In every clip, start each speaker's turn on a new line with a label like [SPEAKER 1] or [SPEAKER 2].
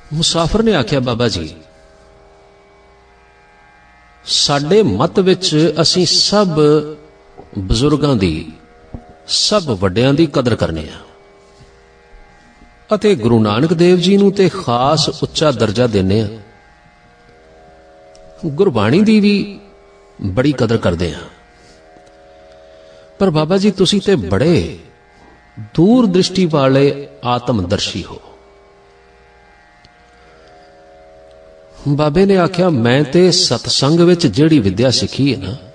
[SPEAKER 1] ਮੁਸਾਫਰ ਨੇ ਆਖਿਆ, ਬਾਬਾ ਜੀ, ਸਾਡੇ ਮਤ ਵਿੱਚ ਅਸੀਂ ਸਭ ਬਜ਼ੁਰਗਾਂ ਦੀ, ਸਭ ਵੱਡਿਆਂ ਦੀ ਕਦਰ ਕਰਨੇ ਆ ਅਤੇ ਗੁਰੂ ਨਾਨਕ ਦੇਵ ਜੀ ਨੂੰ ਤੇ ਖਾਸ ਉੱਚਾ ਦਰਜਾ ਦਿੰਨੇ ਆ। ਗੁਰਬਾਣੀ ਦੀ ਵੀ ਬੜੀ ਕਦਰ ਕਰਦੇ ਆ। ਪਰ ਬਾਬਾ ਜੀ, ਤੁਸੀਂ ਤੇ ਬੜੇ ਦੂਰ ਦ੍ਰਿਸ਼ਟੀ ਵਾਲੇ ਆਤਮਦਰਸ਼ੀ ਹੋ। ਬਾਬੇ ਨੇ ਆਖਿਆ, ਮੈਂ ਤੇ ਸਤਸੰਗ ਵਿੱਚ ਜਿਹੜੀ ਵਿਦਿਆ ਸਿੱਖੀ ਹੈ ਨਾ,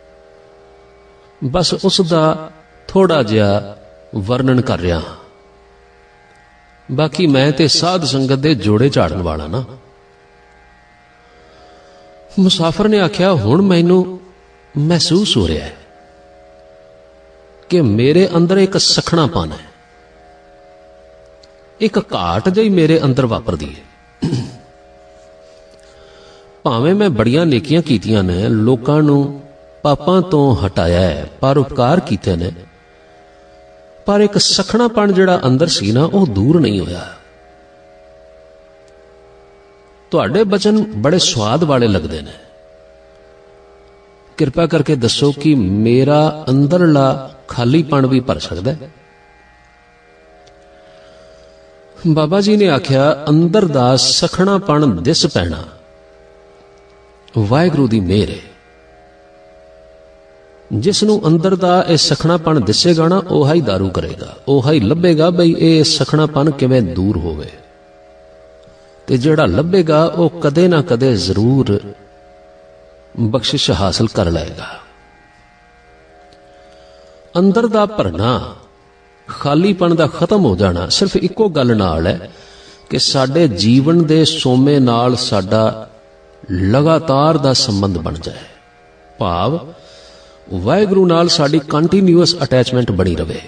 [SPEAKER 1] ਬਸ ਉਸ ਦਾ ਥੋੜਾ ਜਿਹਾ ਵਰਣਨ ਕਰ ਰਿਹਾ ਹਾਂ। ਬਾਕੀ ਮੈਂ ਤੇ ਸਾਧ ਸੰਗਤ ਦੇ ਜੋੜੇ ਝਾੜਨ ਵਾਲਾ ਨਾ। ਮੁਸਾਫਰ ਨੇ ਆਖਿਆ, ਹੁਣ ਮੈਨੂੰ ਮਹਿਸੂਸ ਹੋ ਰਿਹਾ ਹੈ ਕਿ ਮੇਰੇ ਅੰਦਰ ਇੱਕ ਸਖਣਾਪਨ ਹੈ, ਇੱਕ ਘਾਟ ਜਿਹੀ ਮੇਰੇ ਅੰਦਰ ਵਾਪਰਦੀ ਹੈ। ਭਾਵੇਂ ਮੈਂ ਬੜੀਆਂ ਨੇਕੀਆਂ ਕੀਤੀਆਂ ਨੇ, ਲੋਕਾਂ ਨੂੰ ਪਾਪਾਂ ਤੋਂ ਹਟਾਇਆ ਹੈ, ਪਰ ਉਪਕਾਰ ਕੀਤੇ ਨੇ, ਪਰ ਇੱਕ ਸਖਣਾਪਣ ਜਿਹੜਾ ਅੰਦਰ ਸੀ ਨਾ, ਉਹ ਦੂਰ ਨਹੀਂ ਹੋਇਆ। ਤੁਹਾਡੇ ਬਚਨ ਬੜੇ ਸਵਾਦ ਵਾਲੇ ਲੱਗਦੇ ਨੇ। ਕਿਰਪਾ ਕਰਕੇ ਦੱਸੋ ਕਿ ਮੇਰਾ ਅੰਦਰਲਾ ਖਾਲੀਪਣ ਵੀ ਭਰ ਸਕਦਾ ਹੈ? ਬਾਬਾ ਜੀ ਨੇ ਆਖਿਆ, ਅੰਦਰ ਦਾ ਸਖਣਾਪਣ ਦਿਸ ਪੈਣਾ ਵਾਹਿਗੁਰੂ ਦੀ ਮਿਹਰ ਹੈ। ਜਿਸ ਨੂੰ ਅੰਦਰ ਦਾ ਇਹ ਸਖਣਾਪਣ ਦਿਸੇਗਾ ਨਾ, ਉਹ ਹੀ ਦਾਰੂ ਕਰੇਗਾ, ਉਹ ਹੀ ਲੱਭੇਗਾ ਬਈ ਇਹ ਸਖਣਾਪਣ ਕਿਵੇਂ ਦੂਰ ਹੋਵੇ, ਤੇ ਜਿਹੜਾ ਲੱਭੇਗਾ ਉਹ ਕਦੇ ਨਾ ਕਦੇ ਜ਼ਰੂਰ ਬਖਸ਼ਿਸ਼ ਹਾਸਲ ਕਰ ਲਏਗਾ। ਅੰਦਰ ਦਾ ਭਰਨਾ, ਖਾਲੀਪਣ ਦਾ ਖਤਮ ਹੋ ਜਾਣਾ ਸਿਰਫ ਇੱਕੋ ਗੱਲ ਨਾਲ ਹੈ ਕਿ ਸਾਡੇ ਜੀਵਨ ਦੇ ਸੋਮੇ ਨਾਲ ਸਾਡਾ ਲਗਾਤਾਰ ਦਾ ਸੰਬੰਧ ਬਣ ਜਾਏ। ਭਾਵ ਵਾਹਿਗੁਰੂ ਨਾਲ ਸਾਡੀ ਕੰਟੀਨਿਊਅਸ ਅਟੈਚਮੈਂਟ ਬਣੀ ਰਵੇ।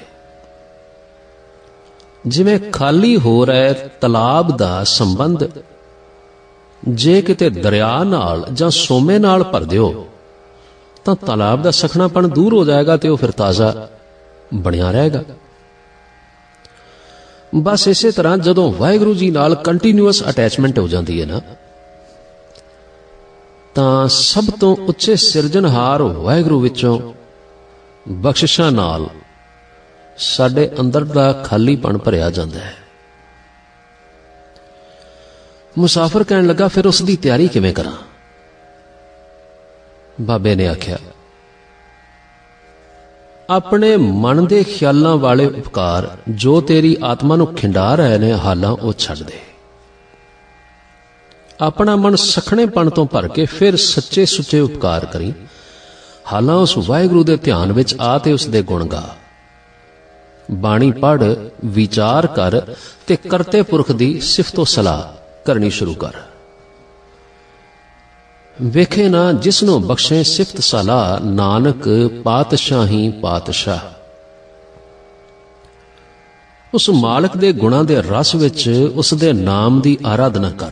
[SPEAKER 1] ਜਿਵੇਂ ਖਾਲੀ ਹੋ ਰਿਹਾ ਤਲਾਬ ਦਾ ਸੰਬੰਧ ਜੇ ਕਿਤੇ ਦਰਿਆ ਨਾਲ ਜਾਂ ਸੋਮੇ ਨਾਲ ਭਰ ਦਿਓ ਤਾਂ ਤਲਾਬ ਦਾ ਸਖਣਾਪਣ ਦੂਰ ਹੋ ਜਾਏਗਾ ਤੇ ਉਹ ਫਿਰ ਤਾਜ਼ਾ ਬਣਿਆ ਰਹੇਗਾ। ਬਸ ਇਸੇ ਤਰ੍ਹਾਂ ਜਦੋਂ ਵਾਹਿਗੁਰੂ ਜੀ ਨਾਲ ਕੰਟੀਨਿਊਅਸ ਅਟੈਚਮੈਂਟ ਹੋ ਜਾਂਦੀ ਹੈ ਨਾ, ਤਾਂ ਸਭ ਤੋਂ ਉੱਚੇ ਸਿਰਜਣਹਾਰ ਵਾਹਿਗੁਰੂ ਵਿੱਚੋਂ ਬਖਸ਼ਿਸ਼ਾਂ ਨਾਲ ਸਾਡੇ ਅੰਦਰ ਦਾ ਖਾਲੀਪਣ ਭਰਿਆ ਜਾਂਦਾ ਹੈ। ਮੁਸਾਫਰ ਕਹਿਣ ਲੱਗਾ, ਫਿਰ ਉਸ ਦੀ ਤਿਆਰੀ ਕਿਵੇਂ ਕਰਾਂ? ਬਾਬੇ ਨੇ ਆਖਿਆ, ਆਪਣੇ ਮਨ ਦੇ ਖਿਆਲਾਂ ਵਾਲੇ ਉਪਕਾਰ ਜੋ ਤੇਰੀ ਆਤਮਾ ਨੂੰ ਖਿੰਡਾ ਰਹੇ ਨੇ ਹਾਲਾਂ, ਉਹ ਛੱਡ ਦੇ। ਆਪਣਾ ਮਨ ਸਖਣੇਪਣ ਤੋਂ ਭਰ ਕੇ ਫਿਰ ਸੱਚੇ ਸੁੱਚੇ ਉਪਕਾਰ ਕਰੀ। ਹਾਲਾਂ ਉਸ ਵਾਹਿਗੁਰੂ ਦੇ ਧਿਆਨ ਵਿੱਚ ਆ ਤੇ ਉਸ ਦੇ ਗੁਣ ਗਾ। ਬਾਣੀ ਪੜ੍ਹ, ਵਿਚਾਰ ਕਰ ਤੇ ਕਰਤੇ ਪੁਰਖ ਦੀ ਸਿਫਤੋ ਸਲਾਹ ਕਰਨੀ ਸ਼ੁਰੂ ਕਰ। ਵੇਖੇ ਨਾ ਜਿਸ ਨੂੰ ਬਖਸ਼ੇ ਸਿਫਤ ਸਲਾਹ, ਨਾਨਕ ਪਾਤਸ਼ਾਹੀ ਪਾਤਸ਼ਾਹ। ਉਸ ਮਾਲਕ ਦੇ ਗੁਣਾਂ ਦੇ ਰਸ ਵਿੱਚ ਉਸ ਦੇ ਨਾਮ ਦੀ ਆਰਾਧਨਾ ਕਰ।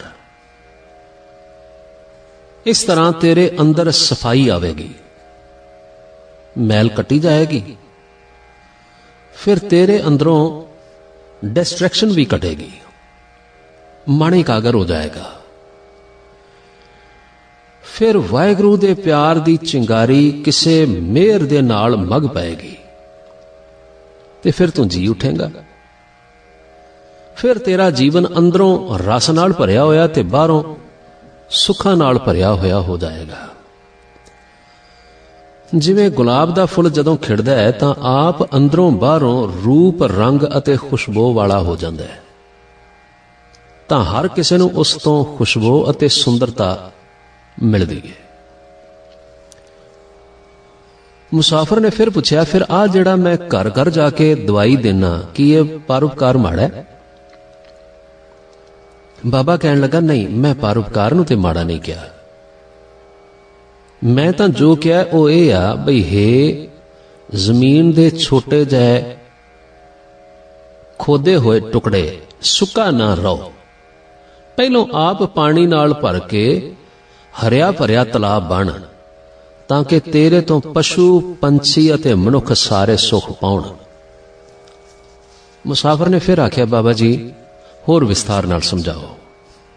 [SPEAKER 1] ਇਸ ਤਰ੍ਹਾਂ ਤੇਰੇ ਅੰਦਰ ਸਫਾਈ ਆਵੇਗੀ, ਮੈਲ ਕੱਟੀ ਜਾਏਗੀ, ਫਿਰ ਤੇਰੇ ਅੰਦਰੋਂ ਡਿਸਟਰੈਕਸ਼ਨ ਵੀ ਕਟੇਗੀ, ਮਨ ਇਕਾਗਰ ਹੋ ਜਾਏਗਾ। ਫਿਰ ਵਾਹਿਗੁਰੂ ਦੇ ਪਿਆਰ ਦੀ ਚਿੰਗਾਰੀ ਕਿਸੇ ਮਿਹਰ ਦੇ ਨਾਲ ਮਗ ਪਏਗੀ ਤੇ ਫਿਰ ਤੂੰ ਜੀ ਉਠੇਂਗਾ। ਫਿਰ ਤੇਰਾ ਜੀਵਨ ਅੰਦਰੋਂ ਰਸ ਨਾਲ ਭਰਿਆ ਹੋਇਆ ਤੇ ਬਾਹਰੋਂ ਸੁੱਖਾਂ ਨਾਲ ਭਰਿਆ ਹੋਇਆ ਹੋ ਜਾਏਗਾ। ਜਿਵੇਂ ਗੁਲਾਬ ਦਾ ਫੁੱਲ ਜਦੋਂ ਖਿੜਦਾ ਹੈ ਤਾਂ ਆਪ ਅੰਦਰੋਂ ਬਾਹਰੋਂ ਰੂਪ, ਰੰਗ ਅਤੇ ਖੁਸ਼ਬੂ ਵਾਲਾ ਹੋ ਜਾਂਦਾ ਹੈ, ਤਾਂ ਹਰ ਕਿਸੇ ਨੂੰ ਉਸ ਤੋਂ ਖੁਸ਼ਬੂ ਅਤੇ ਸੁੰਦਰਤਾ ਮਿਲਦੀ ਹੈ। ਮੁਸਾਫਰ ਨੇ ਫਿਰ ਪੁੱਛਿਆ, ਫਿਰ ਆ ਜਿਹੜਾ ਮੈਂ ਘਰ ਘਰ ਜਾ ਕੇ ਦਵਾਈ ਦੇਣਾ, ਕੀ ਇਹ ਪਰਉਪਕਾਰ ਮਾੜਾ ਹੈ? ਬਾਬਾ ਕਹਿਣ ਲੱਗਾ, ਨਹੀਂ, ਮੈਂ ਪਰਉਪਕਾਰ ਨੂੰ ਤੇ ਮਾੜਾ ਨਹੀਂ ਕਿਹਾ। ਮੈਂ ਤਾਂ ਜੋ ਕਿਹਾ ਉਹ ਇਹ ਆ ਬਈ ਹੇ ਜ਼ਮੀਨ ਦੇ ਛੋਟੇ ਜਿਹੇ ਖੋਦੇ ਹੋਏ ਟੁਕੜੇ, ਸੁੱਕਾ ਨਾ ਰਹੋ। ਪਹਿਲੋਂ ਆਪ ਪਾਣੀ ਨਾਲ ਭਰ ਕੇ ਹਰਿਆ ਭਰਿਆ ਤਲਾਬ ਬਣ, ਤਾਂ ਕਿ ਤੇਰੇ ਤੋਂ ਪਸ਼ੂ, ਪੰਛੀ ਅਤੇ ਮਨੁੱਖ ਸਾਰੇ ਸੁੱਖ ਪਾਉਣ। ਮੁਸਾਫਰ ਨੇ ਫਿਰ ਆਖਿਆ, ਬਾਬਾ ਜੀ ਹੋਰ ਵਿਸਥਾਰ ਨਾਲ ਸਮਝਾਓ।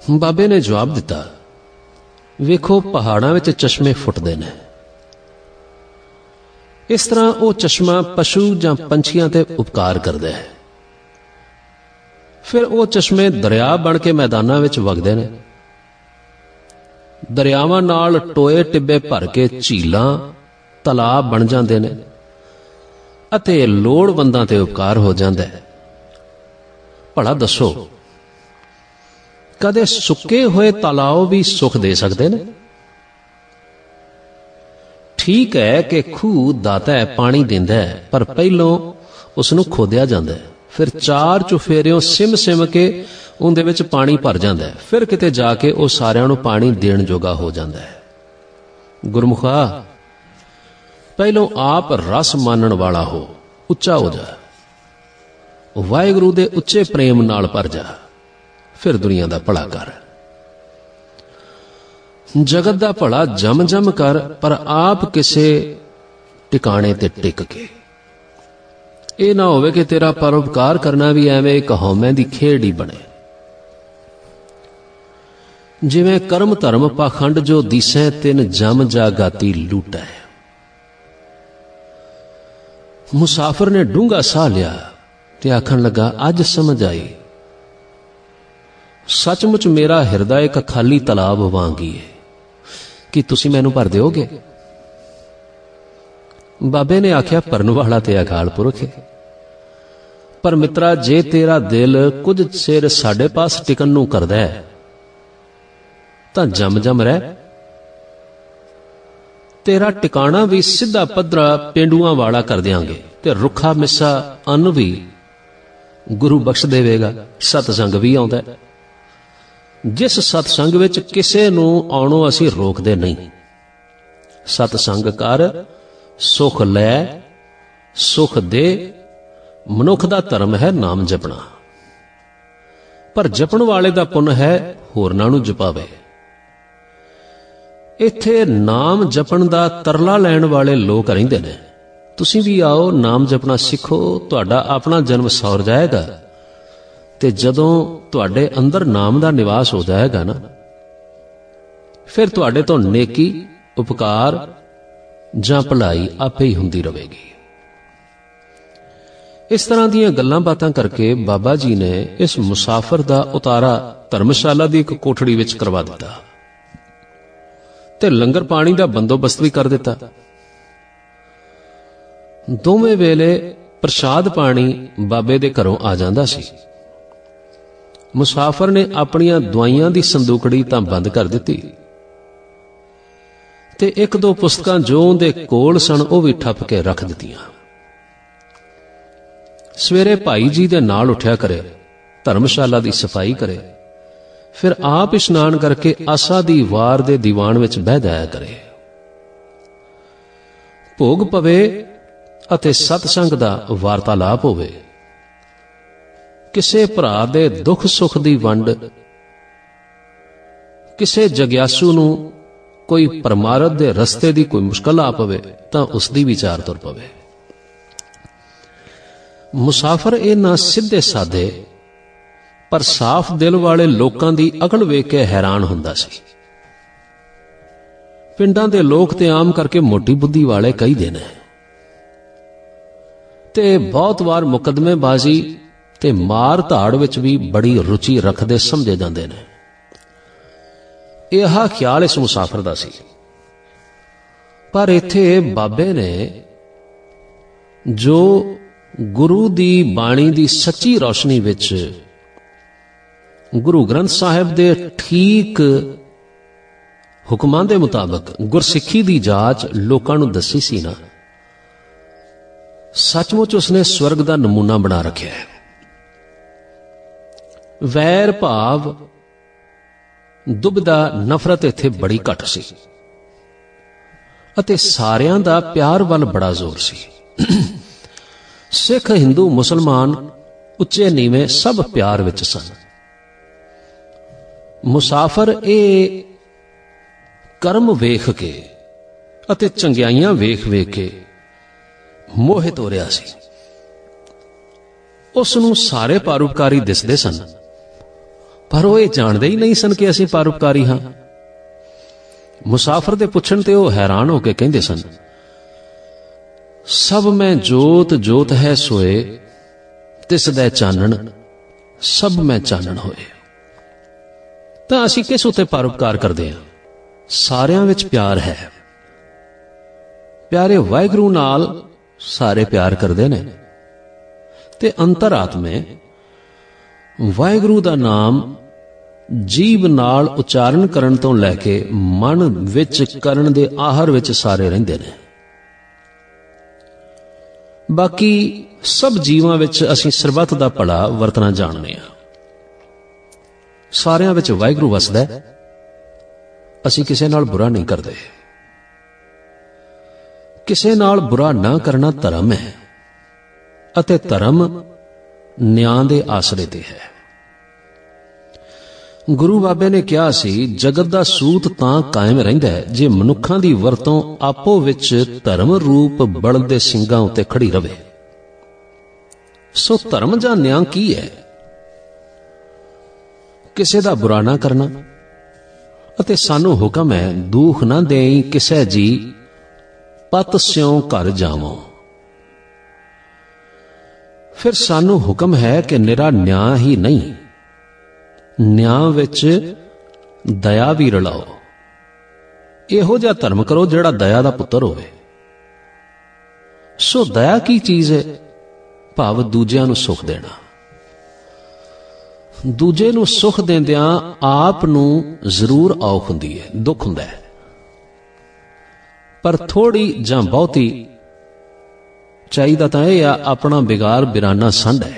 [SPEAKER 1] ਬਾਬੇ ਨੇ ਜਵਾਬ ਦਿੱਤਾ, ਵੇਖੋ ਪਹਾੜਾਂ ਵਿੱਚ ਚਸ਼ਮੇ ਫੁੱਟਦੇ ਨੇ, ਇਸ ਤਰ੍ਹਾਂ ਉਹ ਚਸ਼ਮਾ ਪਸ਼ੂ ਜਾਂ ਪੰਛੀਆਂ ਤੇ ਉਪਕਾਰ ਕਰਦਾ ਹੈ। ਫਿਰ ਉਹ ਚਸ਼ਮੇ ਦਰਿਆ ਬਣ ਕੇ ਮੈਦਾਨਾਂ ਵਿੱਚ ਵਗਦੇ ਨੇ, ਦਰਿਆਵਾਂ ਨਾਲ ਟੋਏ ਟਿੱਬੇ ਭਰ ਕੇ ਝੀਲਾਂ ਤਲਾਬ ਬਣ ਜਾਂਦੇ ਨੇ ਅਤੇ ਲੋੜਵੰਦਾਂ ਤੇ ਉਪਕਾਰ ਹੋ ਜਾਂਦਾ ਹੈ। ਭਲਾ ਦੱਸੋ, ਕਦੇ ਸੁੱਕੇ ਹੋਏ ਤਲਾਬ ਵੀ ਸੁੱਖ ਦੇ ਸਕਦੇ ਨੇ? ਠੀਕ ਹੈ ਕਿ ਖੂਹ ਦਾਤਾ ਹੈ, ਪਾਣੀ ਦਿੰਦਾ ਹੈ, ਪਰ ਪਹਿਲੋਂ ਉਸ ਨੂੰ ਖੋਦਿਆ ਜਾਂਦਾ ਹੈ, ਫਿਰ 4 ਚੁਫੇਰਿਓਂ ਸਿਮ ਕੇ ਉਹਦੇ ਵਿੱਚ ਪਾਣੀ ਭਰ ਜਾਂਦਾ ਹੈ, ਫਿਰ ਕਿਤੇ ਜਾ ਕੇ ਉਹ ਸਾਰਿਆਂ ਨੂੰ ਪਾਣੀ ਦੇਣ ਜੋਗਾ ਹੋ ਜਾਂਦਾ ਹੈ। ਗੁਰਮੁਖਾ, ਪਹਿਲੋਂ ਆਪ ਰਸ ਮਾਨਣ ਵਾਲਾ ਹੋ, ਉੱਚਾ ਹੋ ਜਾ, ਵਾਹਿਗੁਰੂ ਦੇ ਉੱਚੇ ਪ੍ਰੇਮ ਨਾਲ ਭਰ ਜਾ, ਫਿਰ ਦੁਨੀਆ ਦਾ ਭਲਾ ਕਰ। ਜਗਤ ਦਾ ਭਲਾ ਜਮ ਜਮ ਕਰ, ਪਰ ਆਪ ਕਿਸੇ ਟਿਕਾਣੇ ਤੇ ਟਿਕ ਕੇ। ਇਹ ਨਾ ਹੋਵੇ ਕਿ ਤੇਰਾ ਪਰਉਪਕਾਰ ਕਰਨਾ ਵੀ ਐਵੇਂ ਇੱਕ ਹਉਮੈ ਦੀ ਖੇਡ ਹੀ ਬਣੇ। ਜਿਵੇਂ ਕਰਮ ਧਰਮ ਪਾਖੰਡ ਜੋ ਦੀਸੈ, ਤਿਨ ਜਮ ਜਾਗਾਤੀ ਲੂਟੈ। ਮੁਸਾਫਰ ਨੇ ਡੂੰਘਾ ਸਾਹ ਲਿਆ ਤੇ ਆਖਣ ਲੱਗਾ, ਅੱਜ ਸਮਝ ਆਈ, ਸੱਚਮੁੱਚ ਮੇਰਾ ਹਿਰਦਾ ਇੱਕ ਖਾਲੀ ਤਲਾਬ ਵਾਂਗ ਹੀ ਹੈ। ਕੀ ਤੁਸੀਂ ਮੈਨੂੰ ਭਰ ਦਿਓਗੇ? ਬਾਬੇ ਨੇ ਆਖਿਆ, ਭਰਨ ਵਾਲਾ ਤੇ ਅਕਾਲ ਪੁਰਖ ਹੈ, ਪਰ ਮਿੱਤਰਾ, ਜੇ ਤੇਰਾ ਦਿਲ ਕੁਝ ਚਿਰ ਸਾਡੇ ਪਾਸ ਟਿਕਣ ਨੂੰ ਕਰਦਾ ਹੈ ਤਾਂ ਜਮ ਜਮ ਰਹਿ। ਤੇਰਾ ਟਿਕਾਣਾ ਵੀ ਸਿੱਧਾ ਪੱਧਰਾ ਪੇਂਡੂਆਂ ਵਾਲਾ ਕਰ ਦਿਆਂਗੇ ਤੇ ਰੁੱਖਾ ਮਿੱਸਾ ਅੰਨ ਵੀ ਗੁਰੂ ਬਖਸ਼ ਦੇਵੇਗਾ। ਸਤਸੰਗ ਵੀ ਆਉਂਦਾ ਹੈ, ਜਿਸ ਸਤਸੰਗ ਵਿੱਚ ਕਿਸੇ ਨੂੰ ਆਉਣੋਂ ਅਸੀਂ ਰੋਕਦੇ ਨਹੀਂ। ਸਤਸੰਗ ਕਰ, ਸੁਖ ਲੈ, ਸੁਖ ਦੇ। ਮਨੁੱਖ ਦਾ ਧਰਮ ਹੈ ਨਾਮ ਜਪਣਾ, ਪਰ ਜਪਣ ਵਾਲੇ ਦਾ ਪੁੰਨ ਹੈ ਹੋਰਨਾਂ ਨੂੰ ਜਪਾਵੇ। ਇੱਥੇ ਨਾਮ ਜਪਣ ਦਾ ਤਰਲਾ ਲੈਣ ਵਾਲੇ ਲੋਕ ਰਹਿੰਦੇ ਨੇ। ਤੁਸੀਂ ਵੀ ਆਓ, ਨਾਮ ਜਪਣਾ ਸਿੱਖੋ, ਤੁਹਾਡਾ ਆਪਣਾ ਜਨਮ ਸੌਰ ਜਾਏਗਾ ਤੇ ਜਦੋਂ ਤੁਹਾਡੇ ਅੰਦਰ ਨਾਮ ਦਾ ਨਿਵਾਸ ਹੋ ਜਾਏਗਾ ਨਾ, ਫਿਰ ਤੁਹਾਡੇ ਤੋਂ ਨੇਕੀ, ਉਪਕਾਰ ਜਾਂ ਭਲਾਈ ਆਪੇ ਹੀ ਹੁੰਦੀ ਰਹੇਗੀ। ਇਸ ਤਰ੍ਹਾਂ ਦੀਆਂ ਗੱਲਾਂ ਬਾਤਾਂ ਕਰਕੇ ਬਾਬਾ ਜੀ ਨੇ ਇਸ ਮੁਸਾਫਰ ਦਾ ਉਤਾਰਾ ਧਰਮਸ਼ਾਲਾ ਦੀ ਇੱਕ ਕੋਠੜੀ ਵਿੱਚ ਕਰਵਾ ਦਿੱਤਾ ਤੇ ਲੰਗਰ ਪਾਣੀ ਦਾ ਬੰਦੋਬਸਤ ਵੀ ਕਰ ਦਿੱਤਾ। ਦੋਵੇਂ ਵੇਲੇ ਪ੍ਰਸ਼ਾਦ ਪਾਣੀ ਬਾਬੇ ਦੇ ਘਰੋਂ ਆ ਜਾਂਦਾ ਸੀ। ਮੁਸਾਫਰ ਨੇ ਆਪਣੀਆਂ ਦਵਾਈਆਂ ਦੀ ਸੰਦੂਕੜੀ ਤਾਂ ਬੰਦ ਕਰ ਦਿੱਤੀ ਤੇ 1-2 ਪੁਸਤਕਾਂ ਜੋ ਉਹਦੇ ਕੋਲ ਸਨ ਉਹ ਵੀ ਠੱਪ ਕੇ ਰੱਖ ਦਿੱਤੀਆਂ। ਸਵੇਰੇ ਭਾਈ ਜੀ ਦੇ ਨਾਲ ਉੱਠਿਆ ਕਰੇ, ਧਰਮਸ਼ਾਲਾ ਦੀ ਸਫਾਈ ਕਰੇ, ਫਿਰ ਆਪ ਇਸ਼ਨਾਨ ਕਰਕੇ ਆਸਾ ਦੀ ਵਾਰ ਦੇ ਦੀਵਾਨ ਵਿੱਚ ਬਹਿ ਜਾਇਆ ਕਰੇ। ਭੋਗ ਪਵੇ ਅਤੇ ਸਤਸੰਗ ਦਾ ਵਾਰਤਾਲਾਪ ਹੋਵੇ। ਕਿਸੇ ਭਰਾ ਦੇ ਦੁੱਖ ਸੁੱਖ ਦੀ ਵੰਡ, ਕਿਸੇ ਜਗਿਆਸੂ ਨੂੰ ਕੋਈ ਪਰਮਾਰਥ ਦੇ ਰਸਤੇ ਦੀ ਕੋਈ ਮੁਸ਼ਕਲ ਆ ਪਵੇ ਤਾਂ ਉਸ ਦੀ ਵਿਚਾਰ ਤੁਰ ਪਵੇ। ਮੁਸਾਫਰ ਇਹਨਾਂ ਸਿੱਧੇ ਸਾਦੇ ਪਰ ਸਾਫ਼ ਦਿਲ ਵਾਲੇ ਲੋਕਾਂ ਦੀ ਅਕਲ ਵੇਖ ਕੇ ਹੈਰਾਨ ਹੁੰਦਾ ਸੀ। ਪਿੰਡਾਂ ਦੇ ਲੋਕ ਤੇ ਆਮ ਕਰਕੇ ਮੋਟੀ ਬੁੱਧੀ ਵਾਲੇ ਕਹਿੰਦੇ ਨੇ ਤੇ ਬਹੁਤ ਵਾਰ ਮੁਕੱਦਮੇਬਾਜ਼ੀ ਤੇ ਮਾਰ ਧਾੜ ਵਿੱਚ ਵੀ ਬੜੀ ਰੁਚੀ ਰੱਖਦੇ ਸਮਝੇ ਜਾਂਦੇ ਨੇ। ਇਹ ਖਿਆਲ ਇਸ ਮੁਸਾਫਰ ਦਾ ਸੀ, ਪਰ ਇੱਥੇ ਬਾਬੇ ਨੇ ਜੋ ਗੁਰੂ ਦੀ ਬਾਣੀ ਦੀ ਸੱਚੀ ਰੌਸ਼ਨੀ ਵਿੱਚ ਗੁਰੂ ਗ੍ਰੰਥ ਸਾਹਿਬ ਦੇ ਠੀਕ ਹੁਕਮਾਂ ਦੇ ਮੁਤਾਬਕ ਗੁਰਸਿੱਖੀ ਦੀ ਜਾਂਚ ਲੋਕਾਂ ਨੂੰ ਦੱਸੀ ਸੀ ਨਾ, ਸੱਚਮੁੱਚ ਉਸਨੇ ਸਵਰਗ ਦਾ ਨਮੂਨਾ ਬਣਾ ਰੱਖਿਆ ਹੈ। ਵੈਰ ਭਾਵ, ਦੁਬਿਧਾ, ਨਫ਼ਰਤ ਇੱਥੇ ਬੜੀ ਘੱਟ ਸੀ ਅਤੇ ਸਾਰਿਆਂ ਦਾ ਪਿਆਰ ਵੱਲ ਬੜਾ ਜ਼ੋਰ ਸੀ। ਸਿੱਖ, ਹਿੰਦੂ, ਮੁਸਲਮਾਨ, ਉੱਚੇ ਨੀਵੇਂ ਸਭ ਪਿਆਰ ਵਿੱਚ ਸਨ। ਮੁਸਾਫਰ ਇਹ ਕਰਮ ਵੇਖ ਕੇ ਅਤੇ ਚੰਗਿਆਈਆਂ ਵੇਖ ਵੇਖ ਕੇ ਮੋਹਿਤ ਹੋ ਰਿਹਾ ਸੀ। ਉਸ ਨੂੰ ਸਾਰੇ ਪਰਉਪਕਾਰੀ ਦਿਸਦੇ ਸਨ। ਪਰ ਉਹ ਇਹ ਜਾਣਦੇ ਹੀ ਨਹੀਂ ਸਨ ਕਿ ਅਸੀਂ ਪਰਉਪਕਾਰੀ ਹਾਂ। ਮੁਸਾਫਰ ਦੇ ਪੁੱਛਣ ਤੇ ਉਹ ਹੈਰਾਨ ਹੋ ਕੇ ਕਹਿੰਦੇ ਸਨ, ਸਭ ਮੈਂ ਜੋਤ ਜੋਤ ਹੈ ਸੋਏ, ਤਿਸ ਦੈ ਚਾਨਣ ਸਭ ਮੈਂ ਚਾਨਣ ਹੋਏ। ਤਾਂ ਅਸੀਂ ਕਿਸ ਉੱਤੇ ਪਰਉਪਕਾਰ ਕਰਦੇ ਹਾਂ? ਸਾਰਿਆਂ ਵਿੱਚ ਪਿਆਰ ਹੈ। ਪਿਆਰੇ ਵਾਹਿਗੁਰੂ ਨਾਲ ਸਾਰੇ ਪਿਆਰ ਕਰਦੇ ਨੇ, ਤੇ ਅੰਤਰਾਤਮੇ ਵਾਹਿਗੁਰੂ ਦਾ ਨਾਮ ਜੀਭ ਨਾਲ ਉਚਾਰਨ ਕਰਨ ਤੋਂ ਲੈ ਕੇ ਮਨ ਵਿੱਚ ਕਰਨ ਦੇ ਆਹਰ ਵਿੱਚ ਸਾਰੇ ਰਹਿੰਦੇ ਨੇ। ਬਾਕੀ ਸਭ ਜੀਵਾਂ ਵਿੱਚ ਅਸੀਂ ਸਰਬੱਤ ਦਾ ਭਲਾ ਵਰਤਣਾ ਜਾਣਦੇ ਹਾਂ। ਸਾਰਿਆਂ ਵਿੱਚ ਵਾਹਿਗੁਰੂ ਵਸਦਾ ਹੈ। ਅਸੀਂ ਕਿਸੇ ਨਾਲ ਬੁਰਾ ਨਹੀਂ ਕਰਦੇ। ਕਿਸੇ ਨਾਲ ਬੁਰਾ ਨਾ ਕਰਨਾ ਧਰਮ ਹੈ, ਅਤੇ ਧਰਮ ਨਿਆਂ ਦੇ ਆਸਰੇ ਤੇ ਹੈ। ਗੁਰੂ ਬਾਬੇ ਨੇ ਕਿਹਾ ਸੀ, ਜਗਤ ਦਾ ਸੂਤ ਤਾਂ ਕਾਇਮ ਰਹਿੰਦਾ ਹੈ ਜੇ ਮਨੁੱਖਾਂ ਦੀ ਵਰਤੋਂ ਆਪੋ ਵਿੱਚ ਧਰਮ ਰੂਪ ਬਲਦ ਦੇ ਸਿੰਘਾਂ ਉੱਤੇ ਖੜੀ ਰਵੇ। ਸੋ ਧਰਮ ਜਾਂ ਨਿਆਂ ਕੀ ਹੈ? ਕਿਸੇ ਦਾ ਬੁਰਾ ਨਾ ਕਰਨਾ, ਅਤੇ ਸਾਨੂੰ ਹੁਕਮ ਹੈ, ਦੁੱਖ ਨਾ ਦੇਈ ਕਿਸੇ ਜੀ, ਪਤ ਸਿਉ ਘਰ ਜਾਵੋ। ਫਿਰ ਸਾਨੂੰ ਹੁਕਮ ਹੈ ਕਿ ਨਿਰਾ ਨਿਆਂ ਹੀ ਨਹੀਂ, ਨਿਆਂ ਵਿੱਚ ਦਇਆ ਵੀ ਰਲਾਓ। ਇਹੋ ਜਿਹਾ ਧਰਮ ਕਰੋ ਜਿਹੜਾ ਦਇਆ ਦਾ ਪੁੱਤਰ ਹੋਵੇ। ਸੋ ਦਇਆ ਕੀ ਚੀਜ਼ ਹੈ? ਭਾਵ ਦੂਜਿਆਂ ਨੂੰ ਸੁੱਖ ਦੇਣਾ। ਦੂਜੇ ਨੂੰ ਸੁੱਖ ਦਿੰਦਿਆਂ ਆਪ ਨੂੰ ਜ਼ਰੂਰ ਔਖ ਹੁੰਦੀ ਹੈ, ਦੁੱਖ ਹੁੰਦਾ ਹੈ, ਪਰ ਥੋੜੀ ਜਾਂ ਬਹੁਤੀ ਚਾਹੀਦਾ ਤਾਂ ਇਹ ਆ, ਆਪਣਾ ਬਿਗਾਰ ਬਿਰਾਨਾ ਸੰਢ ਹੈ।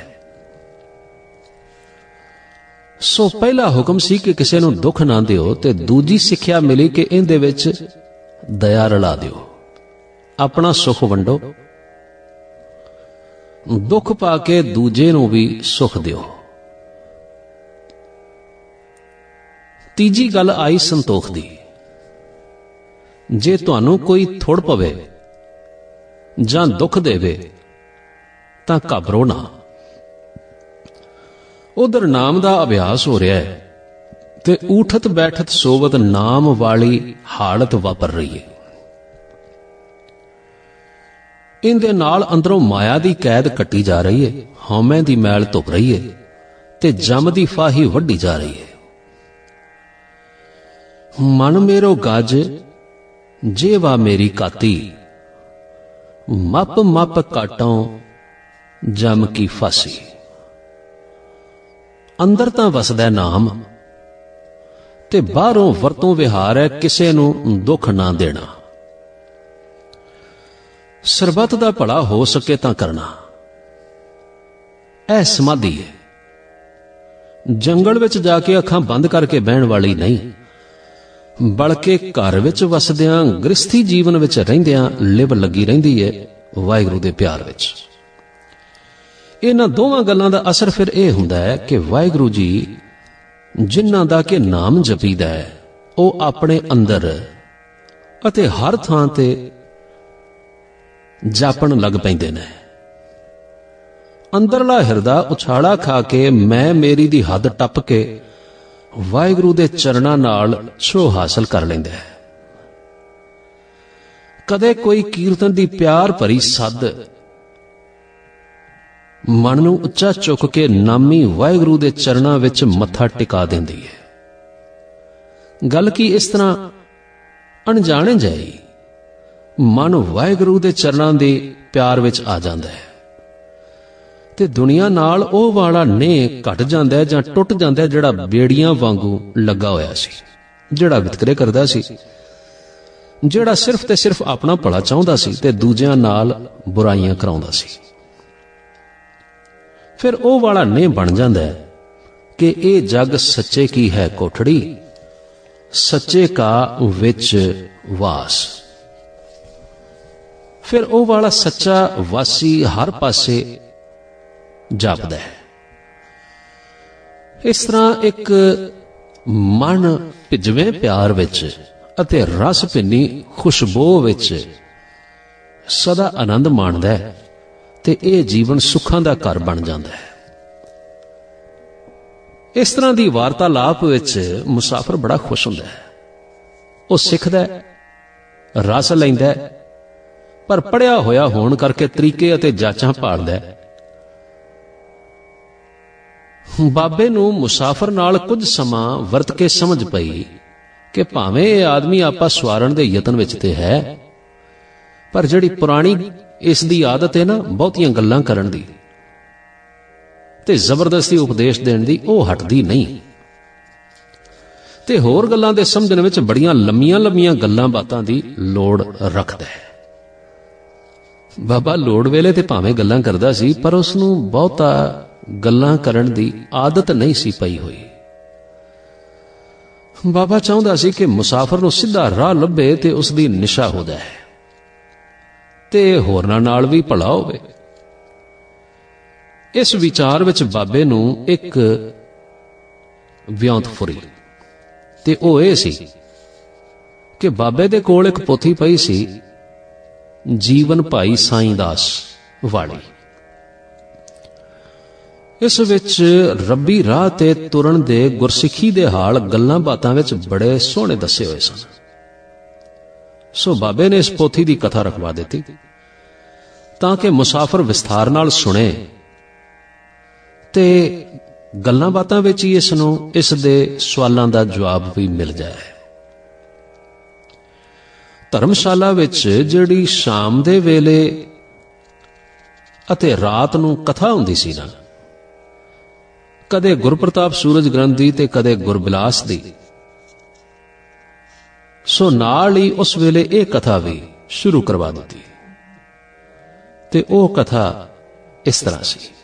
[SPEAKER 1] ਸੋ ਪਹਿਲਾ ਹੁਕਮ ਸੀ ਕਿ ਕਿਸੇ ਨੂੰ ਦੁੱਖ ਨਾ ਦਿਓ, ਤੇ ਦੂਜੀ ਸਿੱਖਿਆ ਮਿਲੀ ਕਿ ਇਹਦੇ ਵਿੱਚ ਦਇਆ ਰਲਾ ਦਿਓ। ਆਪਣਾ ਸੁੱਖ ਵੰਡੋ, ਦੁੱਖ ਪਾ ਕੇ ਦੂਜੇ ਨੂੰ ਵੀ ਸੁੱਖ ਦਿਓ। ਤੀਜੀ ਗੱਲ ਆਈ ਸੰਤੋਖ ਦੀ। ਜੇ ਤੁਹਾਨੂੰ ਕੋਈ ਥੁੜ ਪਵੇ ਜਾਂ ਦੁੱਖ ਦੇਵੇ ਤਾਂ ਘਬਰੋ ਨਾ। ਉਧਰ ਨਾਮ ਦਾ ਅਭਿਆਸ ਹੋ ਰਿਹਾ ਹੈ, ਤੇ ਊਠਤ ਬੈਠਤ ਸੋਵਤ ਨਾਮ ਵਾਲੀ ਹਾਲਤ ਵਾਪਰ ਰਹੀ ਹੈ। ਇਹਦੇ ਨਾਲ ਅੰਦਰੋਂ ਮਾਇਆ ਦੀ ਕੈਦ ਕੱਟੀ ਜਾ ਰਹੀ ਹੈ, ਹਉਮੈ ਦੀ ਮੈਲ ਧੁੱਪ ਰਹੀ ਹੈ, ਤੇ ਜਮ ਦੀ ਫਾਹੀ ਵੱਢੀ ਜਾ ਰਹੀ ਹੈ। ਮਨ ਮੇਰੋ ਗੱਜ, ਜੇਵਾ ਮੇਰੀ ਕਾਤੀ, ਮਪ ਮਪ ਕਾਟੋਂ ਜਮ ਕੀ ਫਾਸੀ। ਅੰਦਰ ਤਾਂ ਵਸਦਾ ਨਾਮ, ਤੇ ਬਾਹਰੋਂ ਵਰਤੋਂ ਵਿਹਾਰ ਹੈ ਕਿਸੇ ਨੂੰ ਦੁੱਖ ਨਾ ਦੇਣਾ। ਸਰਬੱਤ ਦਾ ਭਲਾ ਹੋ ਸਕੇ ਤਾਂ ਕਰਨਾ। ਇਹ ਸਮਾਧੀ ਹੈ। ਜੰਗਲ ਵਿੱਚ ਜਾ ਕੇ ਅੱਖਾਂ ਬੰਦ ਕਰਕੇ ਬਹਿਣ ਵਾਲੀ ਨਹੀਂ, ਬਲਕਿ ਘਰ ਵਿੱਚ ਵਸਦਿਆਂ ਗ੍ਰਸਥੀ ਜੀਵਨ ਵਿੱਚ ਰਹਿੰਦਿਆਂ ਲਿਵ ਲੱਗੀ ਰਹਿੰਦੀ ਹੈ ਵਾਹਿਗੁਰੂ ਦੇ ਪਿਆਰ ਵਿੱਚ। ਇਹਨਾਂ ਦੋਵਾਂ ਗੱਲਾਂ ਦਾ ਅਸਰ ਫਿਰ ਇਹ ਹੁੰਦਾ ਹੈ ਕਿ ਵਾਹਿਗੁਰੂ ਜੀ ਜਿਨ੍ਹਾਂ ਦਾ ਕਿ ਨਾਮ ਜਪੀਦਾ ਹੈ, ਉਹ ਆਪਣੇ ਅੰਦਰ ਅਤੇ ਹਰ ਥਾਂ ਤੇ ਜਾਪਣ ਲੱਗ ਪੈਂਦੇ ਨੇ। ਅੰਦਰਲਾ ਹਿਰਦਾ ਉਛਾਲਾ ਖਾ ਕੇ ਮੈਂ ਮੇਰੀ ਦੀ ਹੱਦ ਟੱਪ ਕੇ ਵਾਹਿਗੁਰੂ ਦੇ ਚਰਨਾਂ ਨਾਲ ਛੋਹ ਹਾਸਲ ਕਰ ਲੈਂਦਾ ਹੈ। ਕਦੇ ਕੋਈ ਕੀਰਤਨ ਦੀ ਪਿਆਰ ਭਰੀ ਸੱਦ ਮਨ ਨੂੰ ਉੱਚਾ ਚੁੱਕ ਕੇ ਨਾਮੀ ਵਾਹਿਗੁਰੂ ਦੇ ਚਰਨਾਂ ਵਿੱਚ ਮੱਥਾ ਟਿਕਾ ਦਿੰਦੀ ਹੈ। ਗੱਲ ਕੀ ਇਸ ਤਰ੍ਹਾਂ ਅਣਜਾਣੇ ਜਾਈ ਮਨ ਵਾਹਿਗੁਰੂ ਦੇ ਚਰਨਾਂ ਦੇ ਪਿਆਰ ਵਿੱਚ ਆ ਜਾਂਦਾ ਹੈ, ਤੇ ਦੁਨੀਆ ਨਾਲ ਉਹ ਵਾਲਾ ਨੇ ਘਟ ਜਾਂਦਾ ਜਾਂ ਟੁੱਟ ਜਾਂਦਾ ਜਿਹੜਾ ਬੇੜੀਆਂ ਵਾਂਗੂ ਲੱਗਾ ਹੋਇਆ ਸੀ, ਜਿਹੜਾ ਵਿਤਕਰੇ ਕਰਦਾ ਸੀ, ਜਿਹੜਾ ਸਿਰਫ ਤੇ ਸਿਰਫ ਆਪਣਾ ਭਲਾ ਚਾਹੁੰਦਾ ਸੀ ਤੇ ਦੂਜਿਆਂ ਨਾਲ ਬੁਰਾਈਆਂ ਕਰਾਉਂਦਾ ਸੀ। ਫਿਰ ਉਹ ਵਾਲਾ ਨੇ ਬਣ ਜਾਂਦਾ ਹੈ ਕਿ ਇਹ ਜਗ ਸੱਚੇ ਕੀ ਹੈ ਕੋਠੜੀ, ਸੱਚੇ ਕਾ ਵਿੱਚ ਵਾਸ। ਫਿਰ ਉਹ ਵਾਲਾ ਸੱਚਾ ਵਾਸੀ ਹਰ ਪਾਸੇ ਜਾਪਦਾ ਹੈ। ਇਸ ਤਰ੍ਹਾਂ ਇੱਕ ਮਨ ਭਿੱਜਵੇਂ ਪਿਆਰ ਵਿੱਚ ਅਤੇ ਰਸ ਭਿੰਨੀ ਖੁਸ਼ਬੂ ਵਿੱਚ ਸਦਾ ਆਨੰਦ ਮਾਣਦਾ ਹੈ, ਤੇ ਇਹ ਜੀਵਨ ਸੁੱਖਾਂ ਦਾ ਘਰ ਬਣ ਜਾਂਦਾ ਹੈ। इस तरह की वार्तालाप विच मुसाफिर बड़ा खुश हुंदा है। वो सिखदा है, रस लैंदा है, पर पढ़िया होया होण करके तरीके अते जाचां भालदा है। बाबे नूं मुसाफिर नाल कुछ समा वरत के समझ पई कि भावें यह आदमी आपा सवारण दे यतन विच ते है, पर जिहड़ी पुरानी इस दी आदत है ना बहुतियां गल्लां करन दी ते जबरदस्ती उपदेश देण दी, ओह हटदी नहीं ते होर गल्लां दे समझण विच बड़ियां लंमियां लंमियां गल्लां बातां दी लोड़ रखदा है। बाबा लोड़ वेले ते भावें गल्लां करदा सी, पर उसनूं बहुता गल्लां करन दी आदत नहीं सी पई होई। बाबा चाहुंदा सी कि मुसाफिर नूं सीधा राह लभे ते उसदी निशा हो जाए ते होरनां नाल भी भला होवे। इस विचार विच बाबे नूं एक विਉਂਤ फुरी ते ओह इह सी कि बाबे दे कोल एक पोथी पई सी, जीवन भाई साईं दास वाली। इस विच रब्बी राह ते तुरन दे गुरसिੱਖੀ दे हाल गल्लां बातां विच बड़े सोहणे दसे होए सन। सो बाबे ने इस पोथी दी कथा रखवा दित्ती तां कि मुसाफिर विस्तार नाल सुणे ते गल्लां बातां विच ही इसनूं इस दे सवालां दा जवाब भी मिल जाए। धर्मशाला विच जिहड़ी शाम दे वेले अते रात नूं कथा हुंदी सी ना, कदे गुरप्रताप सूरज ग्रंथ दी ते कदे गुरबिलास दी, सो नाल ही उस वेले यह कथा भी शुरू करवा दी ते ओह कथा इस तरह सी।